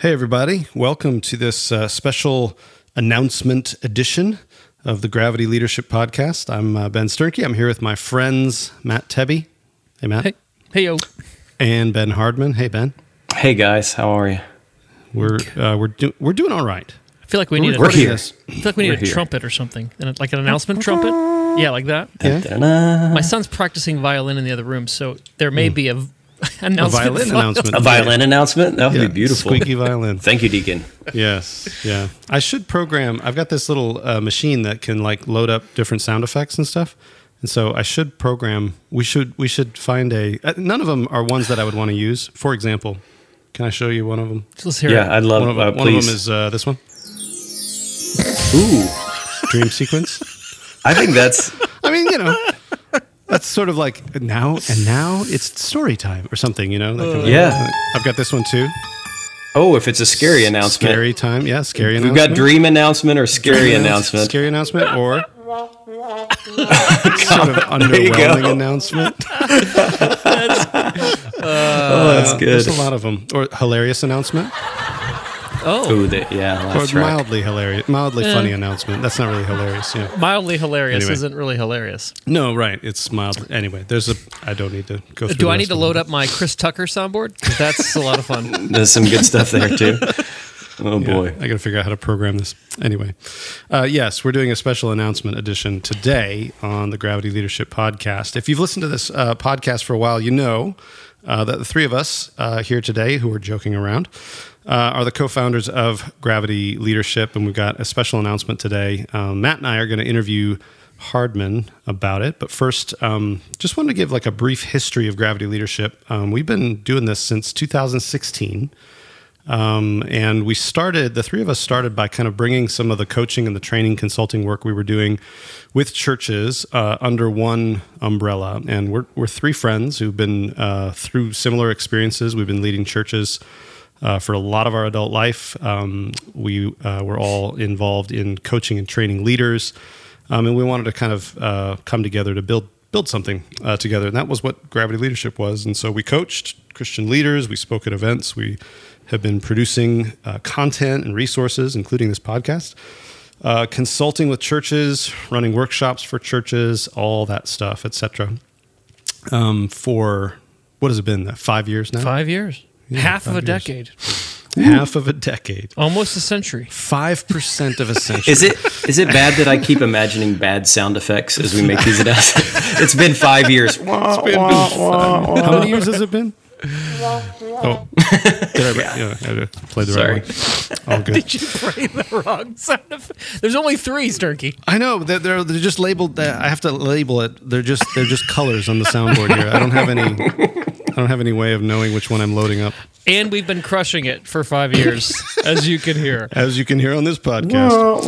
Hey, everybody. Welcome to this special announcement edition of the Gravity Leadership Podcast. I'm Ben Sternke. I'm here with my friends, Matt Tebbe. Hey, Matt. Hey, yo. And Ben Hardman. Hey, Ben. Hey, guys. How are you? We're doing all right. I feel like we need a trumpet or something, like an announcement trumpet. Yeah, like that. Yeah. My son's practicing violin in the other room, so there may be a violin announcement. A violin announcement? That would be beautiful. Squeaky violin. Thank you, Deacon. Yes. Yeah. I should program. I've got this little machine that can like load up different sound effects and stuff. And so I should program. We should find none of them are ones that I would want to use. For example, can I show you one of them? Let's hear it. I'd love one of them is this one. Ooh. Dream sequence. I think that's... I mean, that's sort of like now it's story time or something, Yeah. I've got this one too. Oh, if it's a scary announcement. Scary time, yeah, scary We've announcement. got dream announcement or scary announcement. Scary announcement or sort of underwhelming announcement. That's good. There's a lot of them. Or hilarious announcement. Oh. That's or mildly hilarious, mildly funny announcement. That's not really hilarious. Yeah. Mildly hilarious Anyway. Isn't really hilarious. No, right. It's mild. Anyway, I don't need to go through. Do I need to load up my Chris Tucker soundboard? 'Cause that's a lot of fun. There's some good stuff there, too. Oh, boy. I got to figure out how to program this. Anyway, yes, we're doing a special announcement edition today on the Gravity Leadership Podcast. If you've listened to this podcast for a while, you know that the three of us here today, who are joking around, are the co-founders of Gravity Leadership, and we've got a special announcement today. Matt and I are going to interview Hardman about it, but first, just wanted to give like a brief history of Gravity Leadership. We've been doing this since 2016, and the three of us started by kind of bringing some of the coaching and the training consulting work we were doing with churches under one umbrella. And we're three friends who've been through similar experiences. We've been leading churches for a lot of our adult life. We were all involved in coaching and training leaders, and we wanted to kind of come together to build something together. And that was what Gravity Leadership was. And so we coached Christian leaders. We spoke at events. We have been producing content and resources, including this podcast, consulting with churches, running workshops for churches, all that stuff, etc. For what has it been? 5 years now? 5 years. Yeah, Half 5 of a years. decade. Half of a decade. Almost a century. 5% of a century. Is it bad that I keep imagining bad sound effects as we make these announcements? It's been 5 years. How many years has it been? Oh, I played the right one. All good. Did you play the wrong sound effect? There's only 3, Sternke. I know they're just labeled. I have to label it. They're just colors on the soundboard here. I don't have any way of knowing which one I'm loading up. And we've been crushing it for 5 years, as you can hear. As you can hear on this podcast.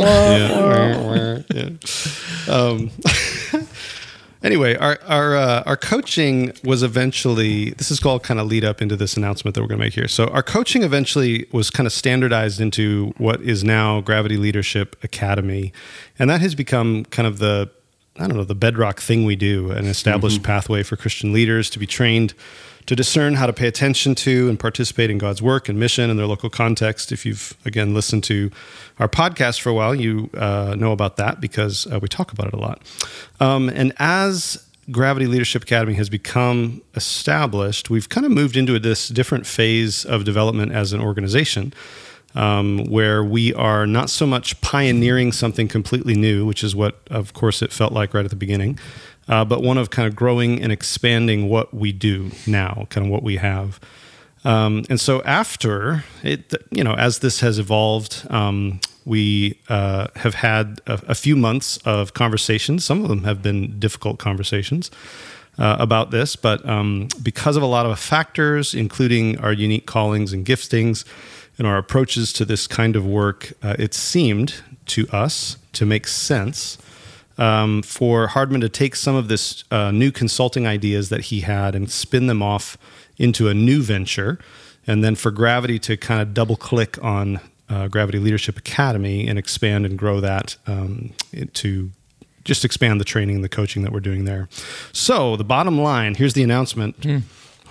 Anyway, our coaching was eventually, this is called kind of lead up into this announcement that we're going to make here. So our coaching eventually was kind of standardized into what is now Gravity Leadership Academy. And that has become kind of the bedrock thing we do, an established pathway for Christian leaders to be trained to discern how to pay attention to and participate in God's work and mission in their local context. If you've, again, listened to our podcast for a while, you know about that because we talk about it a lot. And as Gravity Leadership Academy has become established, we've kind of moved into this different phase of development as an organization, where we are not so much pioneering something completely new, which is what, of course, it felt like right at the beginning, but one of kind of growing and expanding what we do now, kind of what we have. And so after it, as this has evolved, we have had a few months of conversations. Some of them have been difficult conversations about this, but because of a lot of factors, including our unique callings and giftings and our approaches to this kind of work, it seemed to us to make sense for Hardman to take some of this new consulting ideas that he had and spin them off into a new venture, and then for Gravity to kind of double click on Gravity Leadership Academy and expand and grow that to just expand the training and the coaching that we're doing there. So the bottom line, here's the announcement.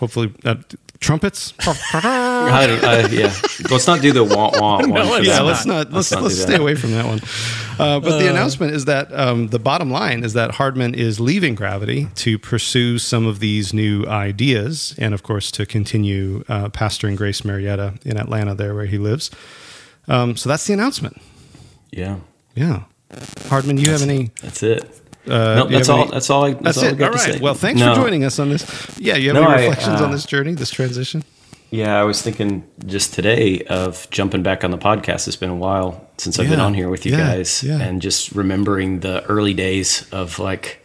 hopefully trumpets. Yeah, let's not do the wah wah. Let's stay away from that one. But the announcement is that the bottom line is that Hardman is leaving Gravity to pursue some of these new ideas, and of course to continue pastoring Grace Marietta in Atlanta, there where he lives. So that's the announcement. Yeah. Hardman, you have any? That's it. No, that's all. That's all I got to say. Well, thanks for joining us on this. Yeah, you have any reflections on this journey, this transition? Yeah, I was thinking just today of jumping back on the podcast. It's been a while since I've been on here with you guys, and just remembering the early days of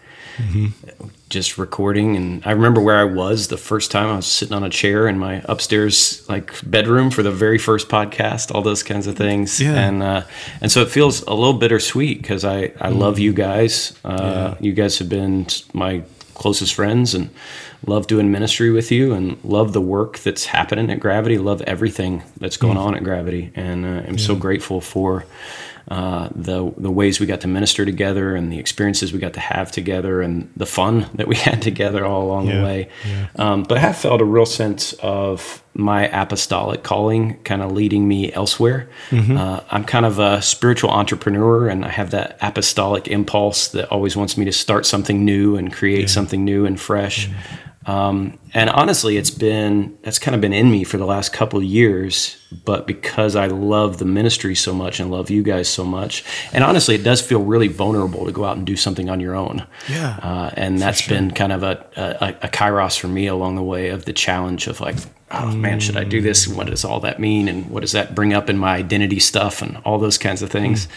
just recording. And I remember where I was the first time. I was sitting on a chair in my upstairs bedroom for the very first podcast, all those kinds of things. Yeah. And so it feels a little bittersweet because I love you guys. You guys have been my closest friends and love doing ministry with you and love the work that's happening at Gravity. Love everything that's going on at Gravity. And I'm so grateful for the ways we got to minister together and the experiences we got to have together and the fun that we had together all along the way. But I have felt a real sense of my apostolic calling kind of leading me elsewhere. I'm kind of a spiritual entrepreneur, and I have that apostolic impulse that always wants me to start something new and create something new and fresh. And honestly, that's kind of been in me for the last couple of years, but because I love the ministry so much and love you guys so much, and honestly, it does feel really vulnerable to go out and do something on your own. And that's been kind of a kairos for me along the way of the challenge of oh man, should I do this? What does all that mean? And what does that bring up in my identity stuff and all those kinds of things?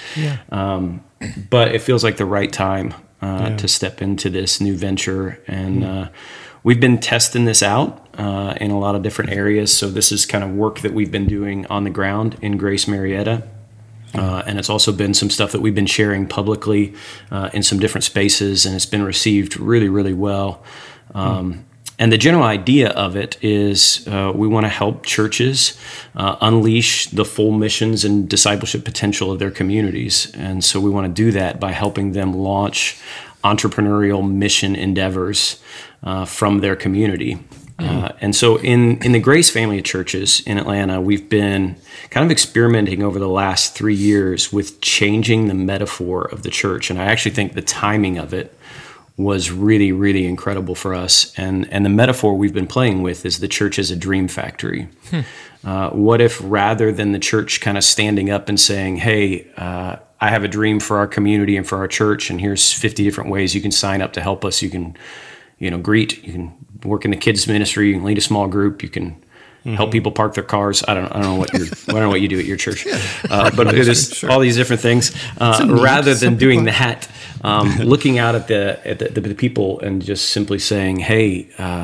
But it feels like the right time to step into this new venture. And we've been testing this out in a lot of different areas. So this is kind of work that we've been doing on the ground in Grace Marietta. And it's also been some stuff that we've been sharing publicly in some different spaces, and it's been received really, really well. And the general idea of it is we want to help churches unleash the full missions and discipleship potential of their communities. And so we want to do that by helping them launch entrepreneurial mission endeavors from their community. And so in the Grace family of churches in Atlanta, we've been kind of experimenting over the last 3 years with changing the metaphor of the church. And I actually think the timing of it was really, really incredible for us. And the metaphor we've been playing with is the church as a dream factory. What if rather than the church kind of standing up and saying, hey, I have a dream for our community and for our church, and here's 50 different ways you can sign up to help us. You can, greet, you can work in the kids ministry, you can lead a small group, you can help people park their cars. I don't know what you do at your church, but there's all these different things. Rather than doing that, looking out at the people and just simply saying, "Hey,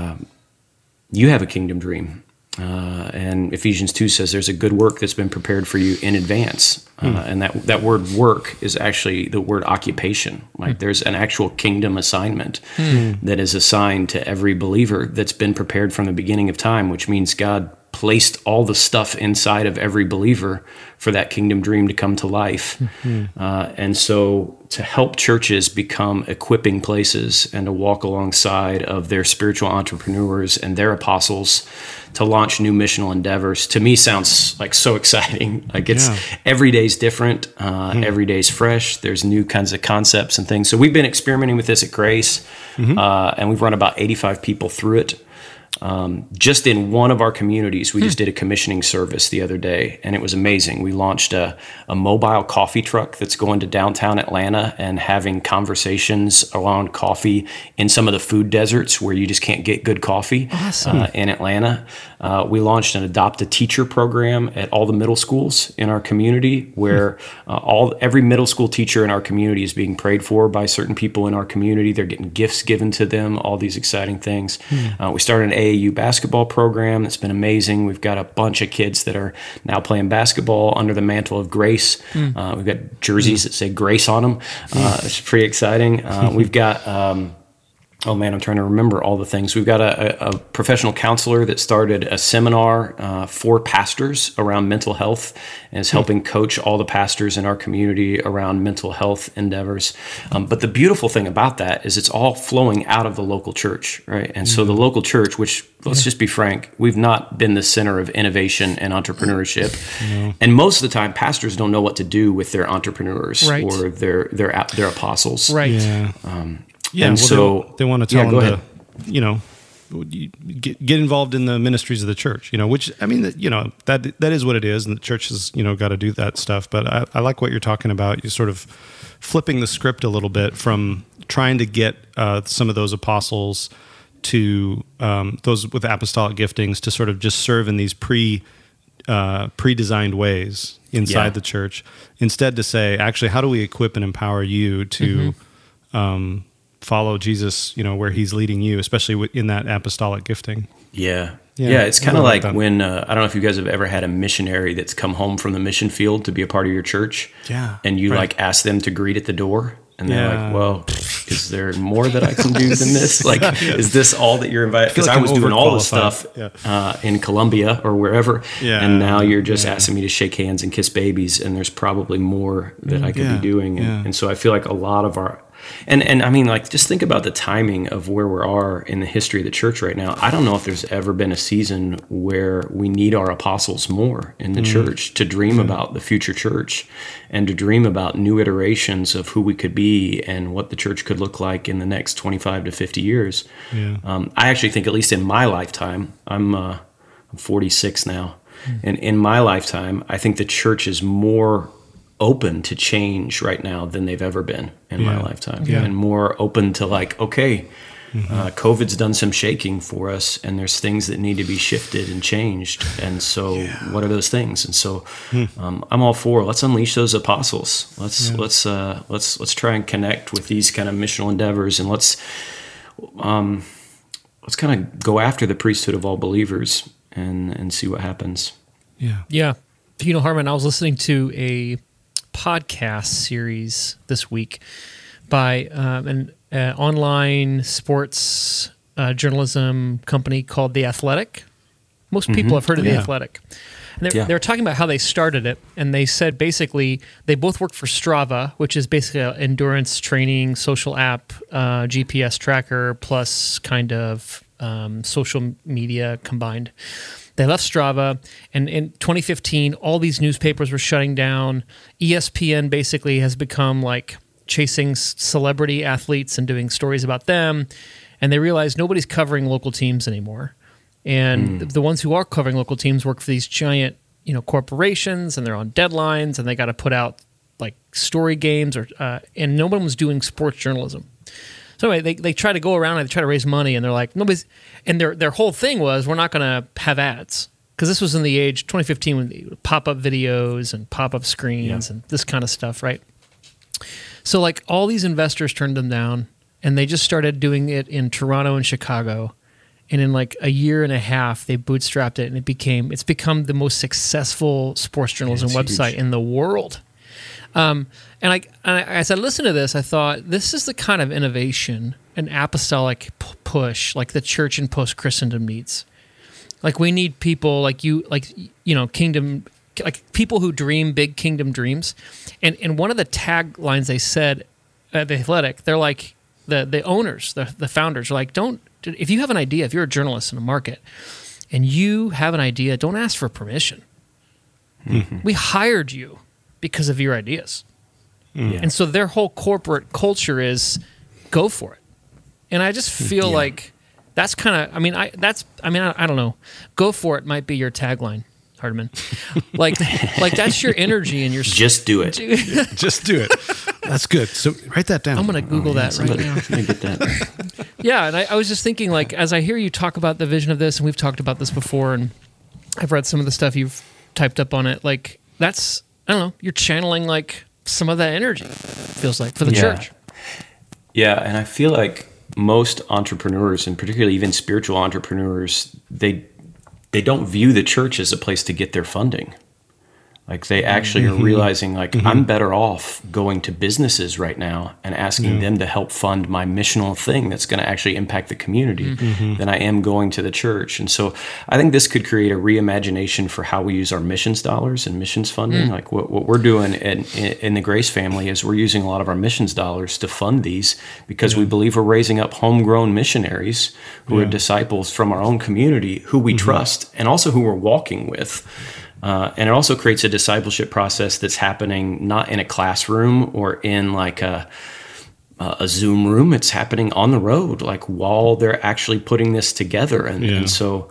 you have a kingdom dream." And Ephesians 2 says there's a good work that's been prepared for you in advance. And that word work is actually the word occupation. There's an actual kingdom assignment that is assigned to every believer that's been prepared from the beginning of time, which means God placed all the stuff inside of every believer for that kingdom dream to come to life. And so to help churches become equipping places and to walk alongside of their spiritual entrepreneurs and their apostles to launch new missional endeavors, to me sounds like so exciting. Every day's different, every day's fresh. There's new kinds of concepts and things. So we've been experimenting with this at Grace, and we've run about 85 people through it. Just in one of our communities, we just did a commissioning service the other day, and it was amazing. We launched a mobile coffee truck that's going to downtown Atlanta and having conversations around coffee in some of the food deserts where you just can't get good coffee. Awesome. In Atlanta. We launched an Adopt a Teacher program at all the middle schools in our community, where every middle school teacher in our community is being prayed for by certain people in our community. They're getting gifts given to them, all these exciting things. We started an AAU basketball program that's been amazing. We've got a bunch of kids that are now playing basketball under the mantle of Grace. We've got jerseys that say Grace on them. It's pretty exciting. We've got Oh man, I'm trying to remember all the things. We've got a professional counselor that started a seminar for pastors around mental health and is helping coach all the pastors in our community around mental health endeavors. But the beautiful thing about that is it's all flowing out of the local church, right? And so the local church, which, let's just be frank, we've not been the center of innovation and entrepreneurship. And most of the time, pastors don't know what to do with their entrepreneurs or their apostles. Right. Yeah. And so they want to tell them to, get involved in the ministries of the church, which, I mean, that is what it is. And the church has, got to do that stuff. But I like what you're talking about. You sort of flipping the script a little bit from trying to get some of those apostles to those with apostolic giftings to sort of just serve in these pre-designed ways inside the church, instead to say, actually, how do we equip and empower you to follow Jesus, where he's leading you, especially in that apostolic gifting. Yeah. It's kind of like when, I don't know if you guys have ever had a missionary that's come home from the mission field to be a part of your church. Yeah. And you ask them to greet at the door. And they're like, well, is there more that I can do than this? Is this all that you're invited? Because I was doing all this stuff in Colombia or wherever. Yeah. And now you're just asking me to shake hands and kiss babies. And there's probably more that I could be doing. And so I feel like a lot of our, and I mean, just think about the timing of where we are in the history of the church right now. I don't know if there's ever been a season where we need our apostles more in the church to dream about the future church and to dream about new iterations of who we could be and what the church could look like in the next 25 to 50 years. Yeah. I actually think, at least in my lifetime, I'm 46 now, and in my lifetime, I think the church is more open to change right now than they've ever been in my lifetime, and more open to COVID's done some shaking for us, and there's things that need to be shifted and changed. And so what are those things? And so I'm all for, let's unleash those apostles. Let's try and connect with these kind of missional endeavors, and let's kind of go after the priesthood of all believers and see what happens. Yeah. Harmon, I was listening to a podcast series this week by an online sports journalism company called The Athletic. Most people have heard of The Athletic. And they were talking about how they started it, and they said basically they both work for Strava, which is basically an endurance training social app, GPS tracker, plus kind of social media combined. They left Strava, and in 2015, all these newspapers were shutting down. ESPN basically has become chasing celebrity athletes and doing stories about them, and they realized nobody's covering local teams anymore. And the ones who are covering local teams work for these giant, corporations, and they're on deadlines, and they got to put out story games, and no one was doing sports journalism. So anyway, they try to go around and they try to raise money, and they're like, nobody's, and their whole thing was, we're not going to have ads. Because this was in the age, 2015, when pop-up videos and pop-up screens and this kind of stuff, right? So all these investors turned them down, and they just started doing it in Toronto and Chicago. And in a year and a half, they bootstrapped it, and it's become the most successful sports journalism website in the world. And as I listened to this, I thought, this is the kind of innovation an apostolic push the church in post-Christendom needs. We need people kingdom, people who dream big kingdom dreams. And one of the taglines they said at The Athletic, they're the owners, the founders are if you have an idea, if you're a journalist in a market and you have an idea, don't ask for permission. We hired you because of your ideas. And so their whole corporate culture is go for it. And I just feel that's kind of, I don't know. Go for it might be your tagline, Hardman. That's your energy and your... Just do it. Just do it. That's good. So write that down. I'm going to Google that right now. Let me get that. Yeah, and I was just thinking, as I hear you talk about the vision of this, and we've talked about this before, and I've read some of the stuff you've typed up on it, that's, I don't know, you're channeling some of that energy, it feels like, for the church. Yeah, and I feel like most entrepreneurs, and particularly even spiritual entrepreneurs, they don't view the church as a place to get their funding. Like they actually are realizing like I'm better off going to businesses right now and asking them to help fund my missional thing that's going to actually impact the community than I am going to the church. And so I think this could create a reimagination for how we use our missions dollars and missions funding. Like what we're doing in the Grace family is we're using a lot of our missions dollars to fund these because we believe we're raising up homegrown missionaries who are disciples from our own community who we trust and also who we're walking with. And it also creates a discipleship process that's happening not in a classroom or in like a Zoom room. It's happening on the road, like while they're actually putting this together. And so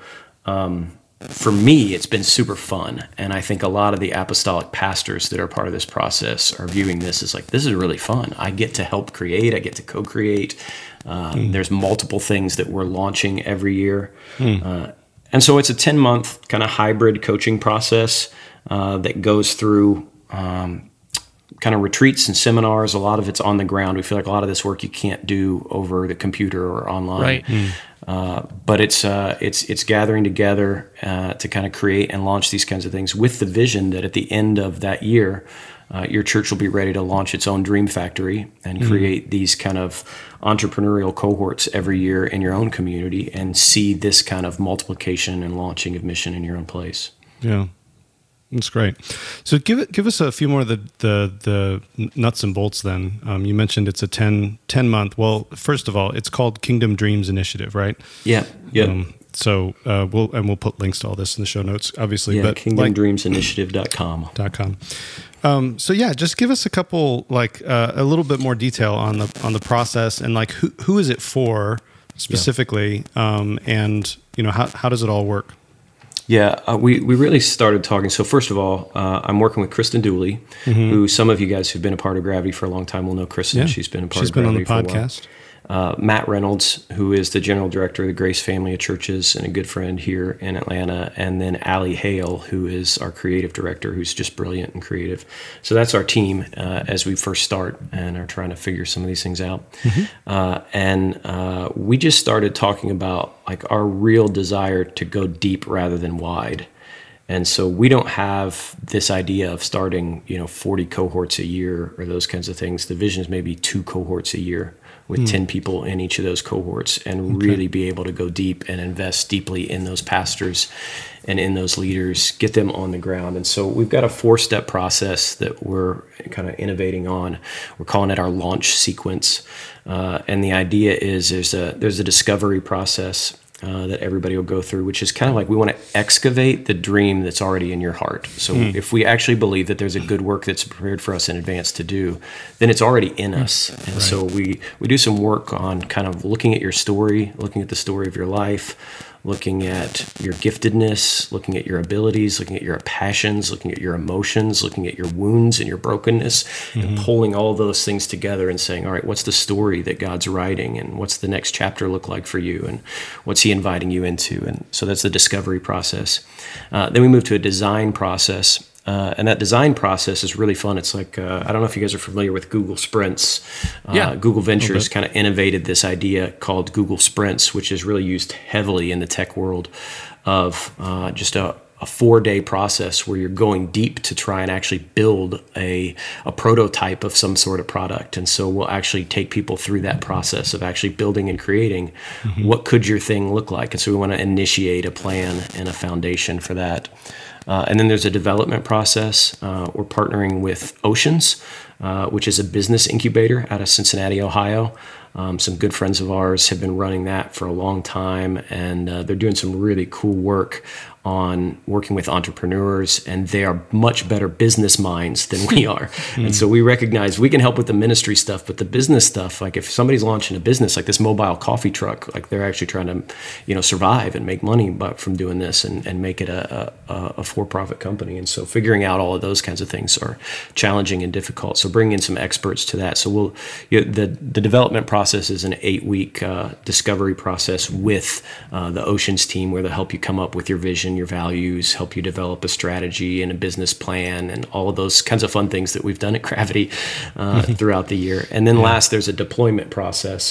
for me, it's been super fun. And I think a lot of the apostolic pastors that are part of this process are viewing this as like, this is really fun. I get to help create. I get to co-create. There's multiple things that we're launching every year. And so it's a 10-month kind of hybrid coaching process that goes through kind of retreats and seminars. A lot of it's on the ground. We feel like a lot of this work you can't do over the computer or online. Right. But it's gathering together to kind of create and launch these kinds of things with the vision that at the end of that year, your church will be ready to launch its own dream factory and create these kind of entrepreneurial cohorts every year in your own community and see this kind of multiplication and launching of mission in your own place. Yeah, that's great. So give us a few more of the nuts and bolts then. You mentioned it's a 10-month. Well, first of all, it's called Kingdom Dreams Initiative, right? Yeah. So we'll put links to all this in the show notes, obviously. Yeah, but kingdomdreamsinitiative.com. So yeah, just give us a couple, like a little bit more detail on the process and like who is it for specifically, and how does it all work? Yeah, we really started talking. So first of all, I'm working with Kristen Dooley, who some of you guys who've been a part of Gravity for a long time will know Kristen. Yeah. She's been a part of Gravity for a while. She's been on the podcast. Matt Reynolds, who is the general director of the Grace Family of Churches and a good friend here in Atlanta, and then Allie Hale, who is our creative director, who's just brilliant and creative. So that's our team as we first start and are trying to figure some of these things out. And we just started talking about like our real desire to go deep rather than wide. And so we don't have this idea of starting, 40 cohorts a year or those kinds of things. The vision is maybe 2 cohorts a year with 10 people in each of those cohorts and really be able to go deep and invest deeply in those pastors and in those leaders, get them on the ground. And so we've got a 4-step process that we're kind of innovating on. We're calling it our launch sequence. And the idea is there's a discovery process that everybody will go through, which is kind of like we want to excavate the dream that's already in your heart. So if we actually believe that there's a good work that's prepared for us in advance to do, then it's already in us. And so we do some work on kind of looking at your story, looking at the story of your life, looking at your giftedness, looking at your abilities, looking at your passions, looking at your emotions, looking at your wounds and your brokenness, and pulling all those things together and saying, all right, what's the story that God's writing, and what's the next chapter look like for you, and what's he inviting you into? And so that's the discovery process. Then we move to a design process. And that design process is really fun. It's like, I don't know if you guys are familiar with Google Sprints. Google Ventures kind of innovated this idea called Google Sprints, which is really used heavily in the tech world of just a 4-day process where you're going deep to try and actually build a prototype of some sort of product. And so we'll actually take people through that process of actually building and creating what could your thing look like. And so we want to initiate a plan and a foundation for that. And then there's a development process. We're partnering with Oceans, which is a business incubator out of Cincinnati, Ohio. Some good friends of ours have been running that for a long time, and they're doing some really cool work on working with entrepreneurs, and they are much better business minds than we are. And so we recognize we can help with the ministry stuff, but the business stuff, like if somebody's launching a business like this mobile coffee truck, like they're actually trying to, survive and make money from doing this and make it a for-profit company. And so figuring out all of those kinds of things are challenging and difficult. So bringing in some experts to that. So the development process is an 8-week discovery process with the Oceans team, where they'll help you come up with your vision, your values, help you develop a strategy and a business plan, and all of those kinds of fun things that we've done at Gravity throughout the year. And then last, there's a deployment process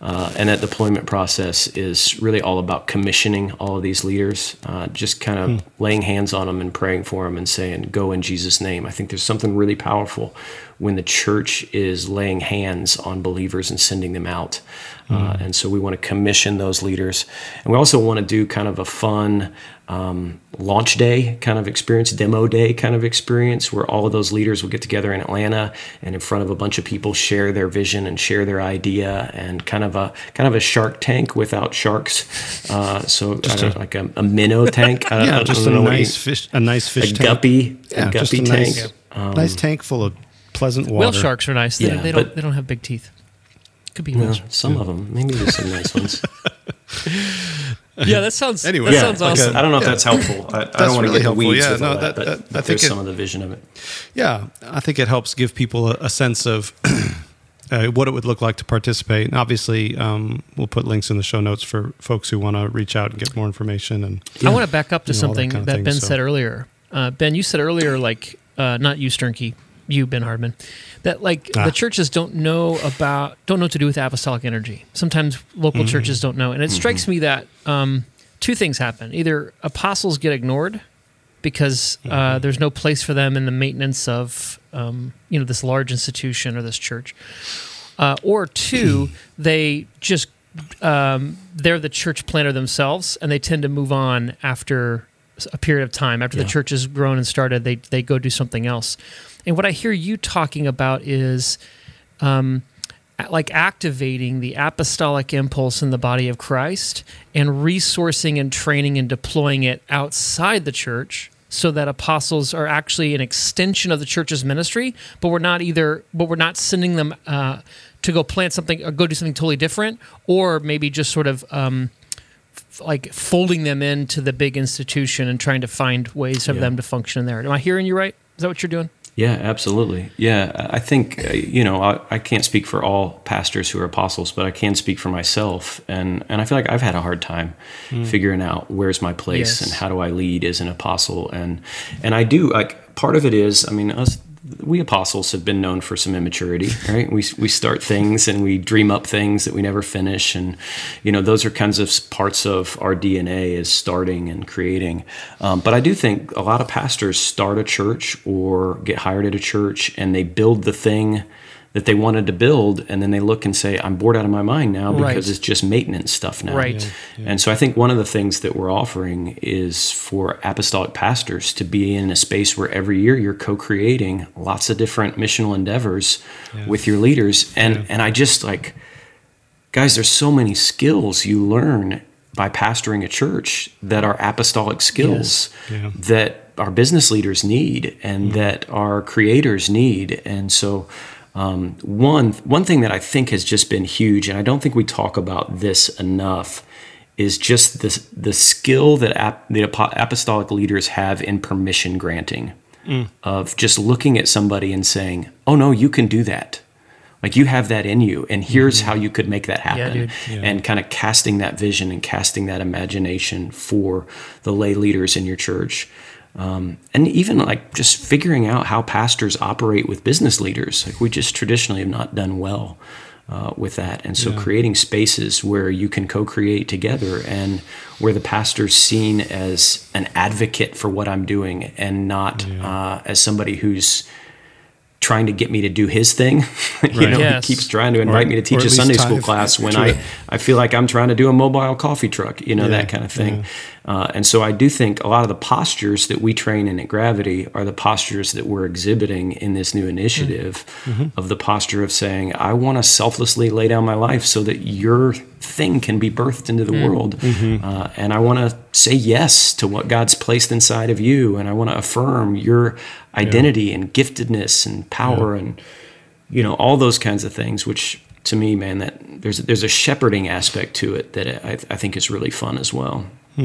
And that deployment process is really all about commissioning all of these leaders, just kind of laying hands on them and praying for them and saying, go in Jesus' name. I think there's something really powerful when the church is laying hands on believers and sending them out. And so we want to commission those leaders. And we also want to do kind of a fun launch day kind of experience, demo day kind of experience, where all of those leaders will get together in Atlanta and in front of a bunch of people share their vision and share their idea, and kind of a Shark Tank without sharks. Like a minnow tank. Just a nice fish tank. Guppy tank. Nice tank full of pleasant water. Whale sharks are nice. They don't have big teeth. Could be some of them. Maybe there's some nice ones. Yeah, that sounds. Anyway, that sounds awesome. I don't know if that's helpful. I don't want to get the weeds with all that, but I think some of the vision of it. Yeah, I think it helps give people a sense of what it would look like to participate. And obviously, we'll put links in the show notes for folks who want to reach out and get more information. And I want to back up to something that Ben so. said earlier. Ben, you said earlier, not you, Sternke, you, Ben Hardman, that the churches don't know what to do with apostolic energy. Sometimes local churches don't know. And it strikes me that two things happen. Either apostles get ignored because there's no place for them in the maintenance of this large institution or this church. Or two, they just they're the church planter themselves, and they tend to move on after a period of time. After the church has grown and started, they go do something else. And what I hear you talking about is activating the apostolic impulse in the body of Christ and resourcing and training and deploying it outside the church, so that apostles are actually an extension of the church's ministry, but we're not sending them to go plant something or go do something totally different, or maybe just sort of folding them into the big institution and trying to find ways for them to function there. Am I hearing you right? Is that what you're doing? Yeah, absolutely. Yeah, I think, I can't speak for all pastors who are apostles, but I can speak for myself. And I feel like I've had a hard time figuring out where's my place and how do I lead as an apostle. And I do, part of it is, we apostles have been known for some immaturity, right? We start things and we dream up things that we never finish. And, those are kinds of parts of our DNA, is starting and creating. But I do think a lot of pastors start a church or get hired at a church and they build the thing that they wanted to build, and then they look and say, I'm bored out of my mind now because it's just maintenance stuff now. Right. Yeah. And so I think one of the things that we're offering is for apostolic pastors to be in a space where every year you're co-creating lots of different missional endeavors with your leaders. And I just guys, there's so many skills you learn by pastoring a church that are apostolic skills that our business leaders need and that our creators need. And so one thing that I think has just been huge, and I don't think we talk about this enough, is just the skill that the apostolic leaders have in permission granting, of just looking at somebody and saying, oh no, you can do that. You have that in you, and here's how you could make that happen. And kind of casting that vision and casting that imagination for the lay leaders in your church. And even just figuring out how pastors operate with business leaders. We just traditionally have not done well with that. And so creating spaces where you can co-create together and where the pastor's seen as an advocate for what I'm doing and not as somebody who's trying to get me to do his thing. He keeps trying to invite me to teach a Sunday school class when I feel like I'm trying to do a mobile coffee truck, that kind of thing. And so I do think a lot of the postures that we train in at Gravity are the postures that we're exhibiting in this new initiative of the posture of saying, I want to selflessly lay down my life so that your thing can be birthed into the world. And I want to say yes to what God's placed inside of you. And I want to affirm your identity and giftedness and power and, all those kinds of things, which to me, man, that there's a shepherding aspect to it that I think is really fun as well.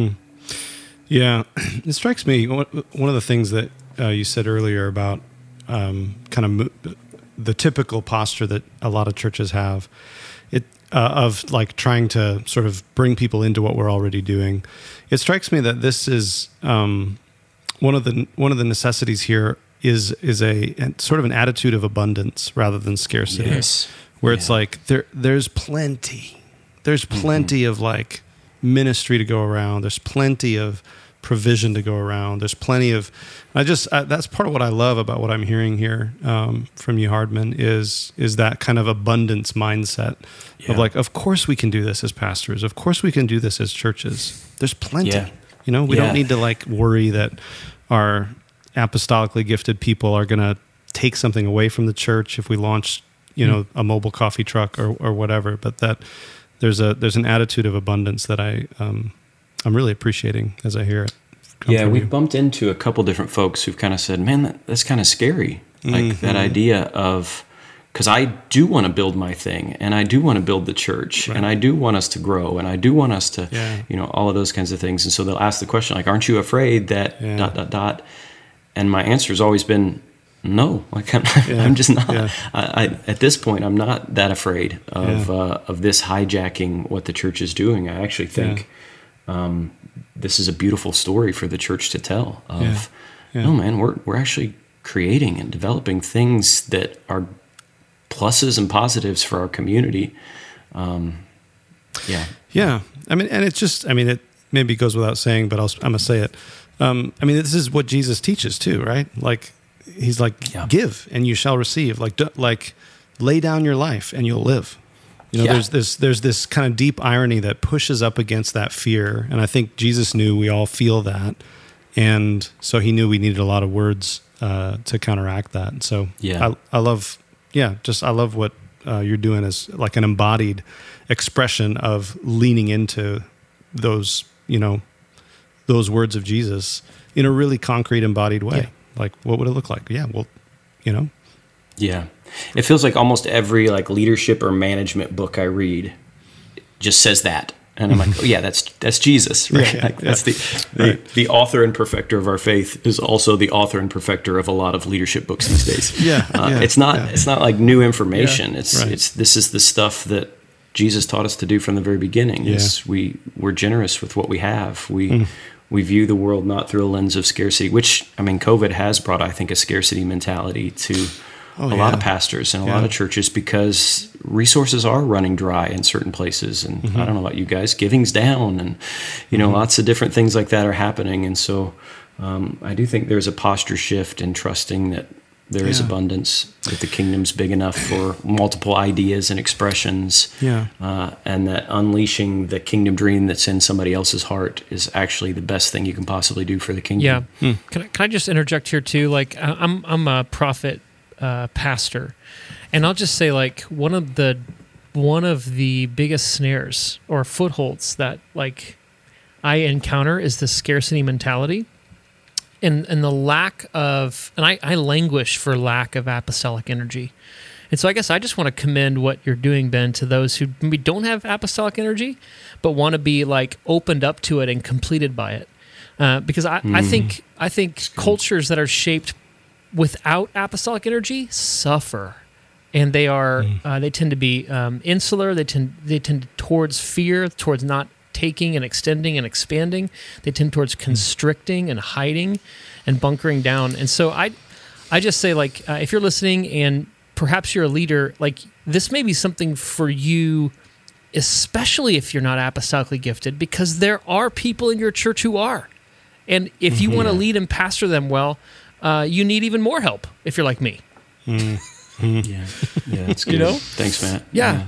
Yeah, it strikes me, one of the things that you said earlier about kind of the typical posture that a lot of churches have, of trying to sort of bring people into what we're already doing. It strikes me that this is one of the necessities here is a sort of an attitude of abundance rather than scarcity, where it's there's plenty. there's plenty of like ministry to go around. There's plenty of provision to go around. There's plenty of, that's part of what I love about what I'm hearing here from you, Hardman, is that kind of abundance mindset of like, of course we can do this as pastors. Of course we can do this as churches. There's plenty. Yeah. You know, we don't need to like worry that our apostolically gifted people are going to take something away from the church if we launch, you know, a mobile coffee truck or whatever. But that there's an attitude of abundance that I'm really appreciating as I hear it. Yeah, we've bumped into a couple different folks who've kind of said, man, that's kind of scary. Like that idea of, because I do want to build my thing, and I do want to build the church, and I do want us to grow, and I do want us to, you know, all of those kinds of things. And so they'll ask the question, like, aren't you afraid that ... And my answer has always been, no, like I'm just not. Yeah. I at this point, I'm not that afraid of this hijacking what the church is doing. I actually think this is a beautiful story for the church to tell. No, man, we're actually creating and developing things that are pluses and positives for our community. Yeah. I mean, and it's just, I mean, it maybe goes without saying, but I'm going to say it. I mean, this is what Jesus teaches too, right? Like, he's like, give and you shall receive. Like lay down your life and you'll live. You know, there's this kind of deep irony that pushes up against that fear. And I think Jesus knew we all feel that. And so he knew we needed a lot of words to counteract that. And so I love what you're doing as like an embodied expression of leaning into those, you know, those words of Jesus in a really concrete, embodied way. Yeah. Like, what would it look like? Yeah, well, you know. Yeah. It feels like almost every like leadership or management book I read just says that. And I'm like, oh yeah, that's Jesus, right? That's the author and perfecter of our faith is also the author and perfecter of a lot of leadership books these days. It's not like new information. This is the stuff that Jesus taught us to do from the very beginning. We're generous with what we have. We view the world not through a lens of scarcity, which, I mean, COVID has brought, I think, a scarcity mentality to a lot of pastors and a lot of churches because resources are running dry in certain places. And I don't know about you guys, giving's down and, you know, lots of different things like that are happening. And so I do think there's a posture shift in trusting that there is abundance, that the kingdom's big enough for multiple ideas and expressions, and that unleashing the kingdom dream that's in somebody else's heart is actually the best thing you can possibly do for the kingdom. Yeah. Can I just interject here too? Like, I'm a prophet pastor, and I'll just say, like, one of the biggest snares or footholds that like I encounter is the scarcity mentality. And the lack of, and I languish for lack of apostolic energy. And so I guess I just want to commend what you're doing, Ben, to those who maybe don't have apostolic energy, but want to be like opened up to it and completed by it. Because I think cultures that are shaped without apostolic energy suffer. And they are they tend to be insular. They tend towards fear, towards not taking and extending and expanding. They tend towards constricting and hiding and bunkering down. And so I just say, like, if you're listening and perhaps you're a leader, like, this may be something for you, especially if you're not apostolically gifted, because there are people in your church who are. And if you want to lead and pastor them well, you need even more help if you're like me. Yeah, that's good. You know? Thanks, Matt.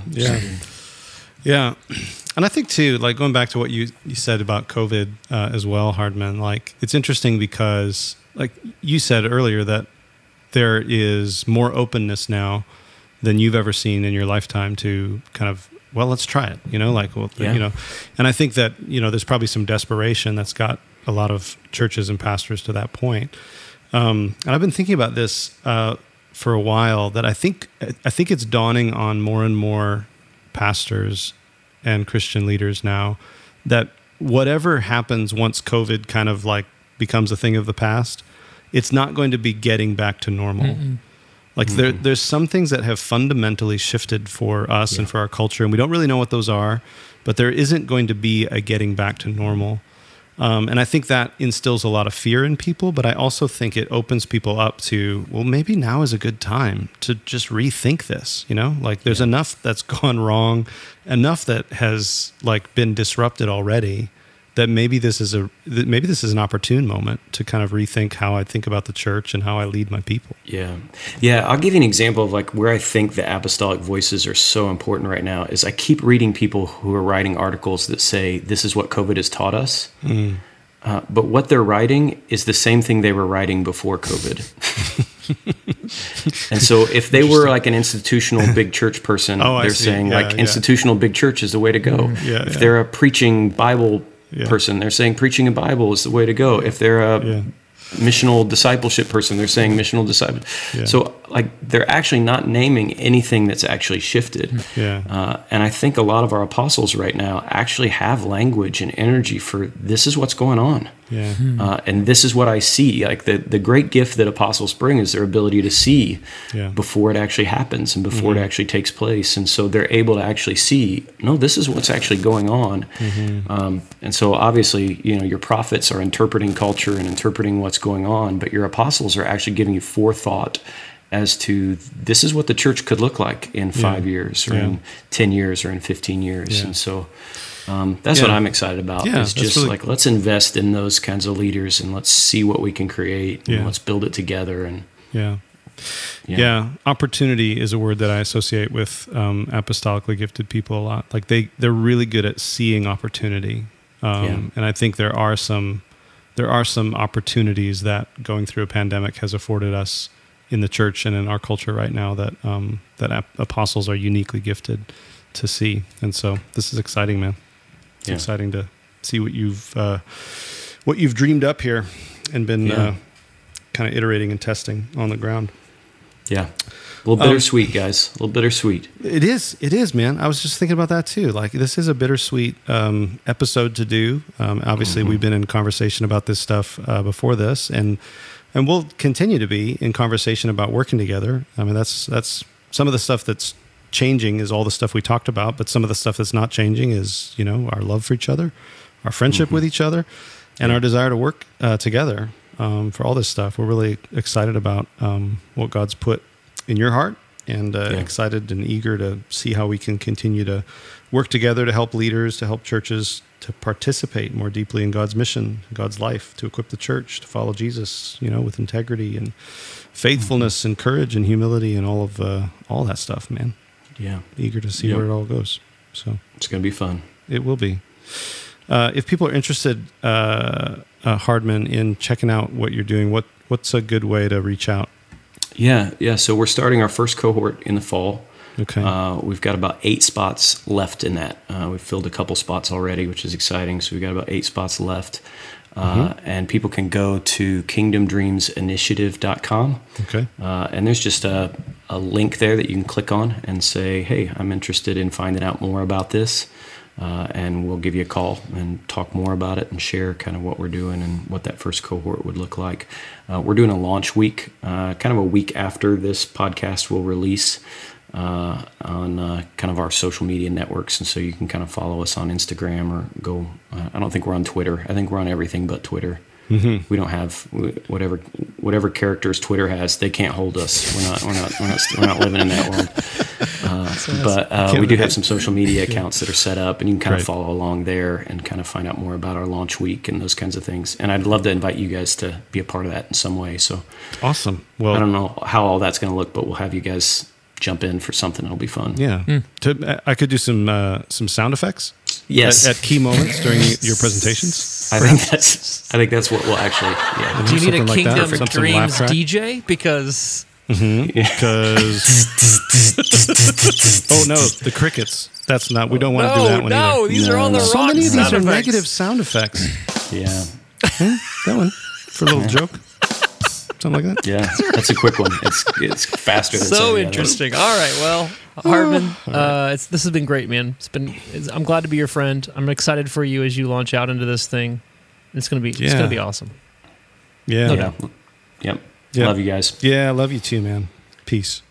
Yeah. And I think too, like, going back to what you said about COVID as well, Hardman, like, it's interesting because, like you said earlier, that there is more openness now than you've ever seen in your lifetime to kind of, well, let's try it, you know, like, well, you know, and I think that, you know, there's probably some desperation that's got a lot of churches and pastors to that point. And I've been thinking about this for a while, that I think it's dawning on more and more pastors and Christian leaders now that whatever happens once COVID kind of like becomes a thing of the past, it's not going to be getting back to normal. Like there's some things that have fundamentally shifted for us and for our culture, and we don't really know what those are, but there isn't going to be a getting back to normal. And I think that instills a lot of fear in people, but I also think it opens people up to, well, maybe now is a good time to just rethink this, like there's enough that's gone wrong, enough that has like been disrupted already, that maybe this is an opportune moment to kind of rethink how I think about the church and how I lead my people. Yeah. I'll give you an example of like where I think the apostolic voices are so important right now. Is I keep reading people who are writing articles that say this is what COVID has taught us, but what they're writing is the same thing they were writing before COVID. And so if they were like an institutional big church person, they're saying institutional big church is the way to go. If they're a preaching Bible person, they're saying preaching a Bible is the way to go. If they're a missional discipleship person, they're saying missional disciple. So like they're actually not naming anything that's actually shifted. And I think a lot of our apostles right now actually have language and energy for this is what's going on. And this is what I see. Like the great gift that apostles bring is their ability to see before it actually happens and before it actually takes place. And so they're able to actually see, no, this is what's actually going on. And so obviously, your prophets are interpreting culture and interpreting what's going on, but your apostles are actually giving you forethought as to this is what the church could look like in 5 years or in 10 years or in 15 years. And so that's what I'm excited about. Is just really, like, let's invest in those kinds of leaders and let's see what we can create and let's build it together. And opportunity is a word that I associate with apostolically gifted people a lot. Like they're really good at seeing opportunity. And I think there are some opportunities that going through a pandemic has afforded us in the church and in our culture right now that apostles are uniquely gifted to see. And so this is exciting, man. It's exciting to see what you've dreamed up here and been kind of iterating and testing on the ground. Yeah. A little bittersweet, guys. A little bittersweet. It is, man. I was just thinking about that too. Like, this is a bittersweet episode to do. Obviously, we've been in conversation about this stuff before this, and we'll continue to be in conversation about working together. I mean, that's some of the stuff that's changing is all the stuff we talked about, but some of the stuff that's not changing is, our love for each other, our friendship with each other, and our desire to work together for all this stuff. We're really excited about what God's put in your heart, and excited and eager to see how we can continue to work together to help leaders, to help churches to participate more deeply in God's mission, God's life, to equip the church to follow Jesus, with integrity and faithfulness and courage and humility and all that stuff, man. Yeah. Eager to see where it all goes. So it's going to be fun. It will be. If people are interested, Hardman, in checking out what you're doing, what's a good way to reach out? Yeah. So we're starting our first cohort in the fall. Okay. We've got about 8 spots left in that. We've filled a couple spots already, which is exciting. So we've got about 8 spots left. And people can go to kingdomdreamsinitiative.com. Okay. And there's just a link there that you can click on and say, hey, I'm interested in finding out more about this. And we'll give you a call and talk more about it and share kind of what we're doing and what that first cohort would look like. We're doing a launch week, kind of a week after this podcast will release on kind of our social media networks. And so you can kind of follow us on Instagram or go, I don't think we're on Twitter. I think we're on everything but Twitter. We don't have whatever characters Twitter has. They can't hold us. We're not living in that world. But we do have some social media accounts that are set up, and you can kind of follow along there and kind of find out more about our launch week and those kinds of things. And I'd love to invite you guys to be a part of that in some way. So awesome. Well, I don't know how all that's going to look, but we'll have you guys jump in for something. It'll be fun. Yeah. I could do some sound effects. Yes. At key moments during your presentations. I think that's what we'll actually. Yeah. Do you need a like Kingdom that? Dreams DJ? Because. Because. Oh no, the crickets. That's not. We don't want to do that one either. No, these are all the wrong So many of these sound are effects. negative sound effects. Yeah. That one for a little joke. Something like that. Yeah, that's a quick one. It's faster than So interesting. All right, well, Hardman, this has been great, man. I'm glad to be your friend. I'm excited for you as you launch out into this thing. It's gonna be awesome. Yeah. Yep. Love you guys. Yeah, I love you too, man. Peace.